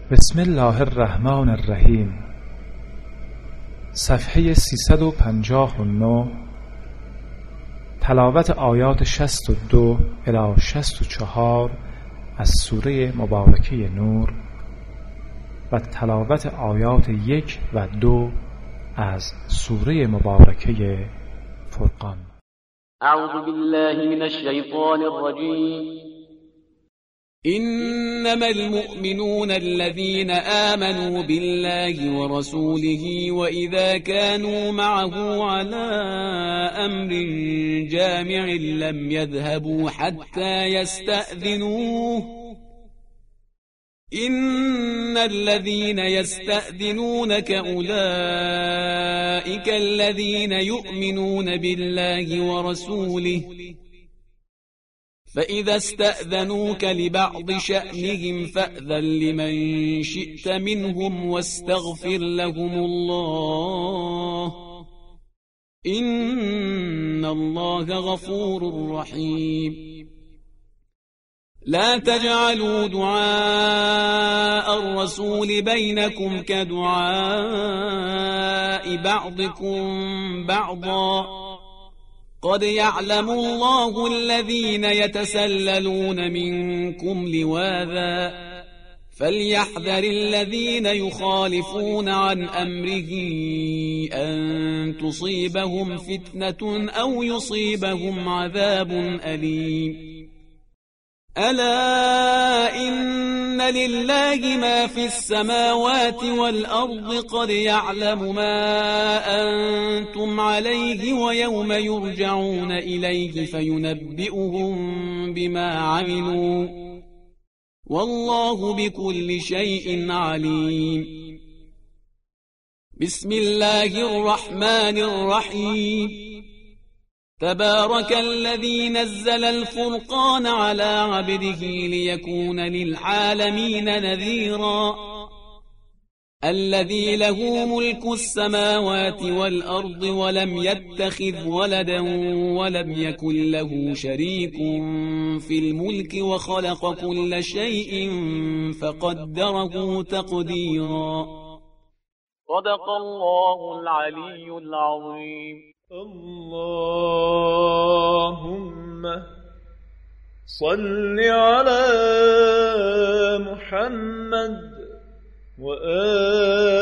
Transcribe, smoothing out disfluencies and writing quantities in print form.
بسم الله الرحمن الرحیم. صفحه 359. تلاوت آیات 62 الی 64 از سوره مبارکه نور و تلاوت آیات 1 و 2 از سوره مبارکه فرقان. اعوذ بالله من الشیطان الرجیم. إنما المؤمنون الذين آمنوا بالله ورسوله وإذا كانوا معه على أمر جامع لم يذهبوا حتى يستأذنوه إن الذين يستأذنونك أولئك الذين يؤمنون بالله ورسوله فإذا استأذنوك لبعض شأنهم فأذن لمن شئت منهم واستغفر لهم الله إن الله غفور رحيم. لا تجعلوا دعاء الرسول بينكم كدعاء بعضكم بعضا قد يعلم الله الذين يتسللون منكم لواذا فليحذر الذين يخالفون عن أمره أن تصيبهم فتنة أو يصيبهم عذاب أليم. ألا إن لله ما في السماوات والأرض قد يعلم ما أنتم عليه ويوم يرجعون إليه فينبئهم بما عملوا والله بكل شيء عليم. بسم الله الرحمن الرحيم. تبارك الذي نزل الفرقان على عبده ليكون للعالمين نذيرا. الذي له ملك السماوات والأرض ولم يتخذ ولدا ولم يكن له شريك في الملك وخلق كل شيء فقدره تقديرا. صدق الله العلي العظيم. اللهم صل على محمد وآل